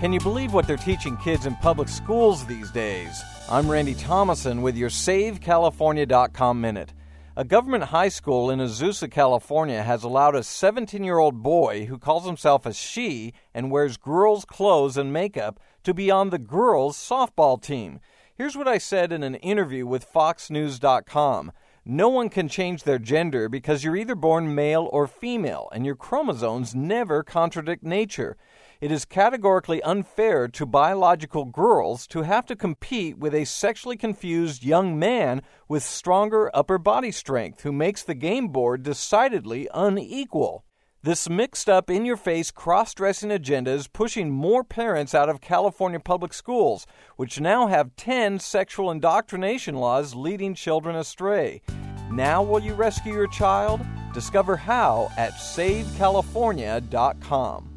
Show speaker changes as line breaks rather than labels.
Can you believe what they're teaching kids in public schools these days? I'm Randy Thomason with your SaveCalifornia.com Minute. A government high school in Azusa, California has allowed a 17-year-old boy who calls himself a she and wears girls' clothes and makeup to be on the girls' softball team. Here's what I said in an interview with FoxNews.com. No one can change their gender because you're either born male or female, and your chromosomes never contradict nature. It is categorically unfair to biological girls to have to compete with a sexually confused young man with stronger upper body strength who makes the game board decidedly unequal. This mixed-up, in-your-face, cross-dressing agenda is pushing more parents out of California public schools, which now have 10 sexual indoctrination laws leading children astray. Now will you rescue your child? Discover how at SaveCalifornia.com.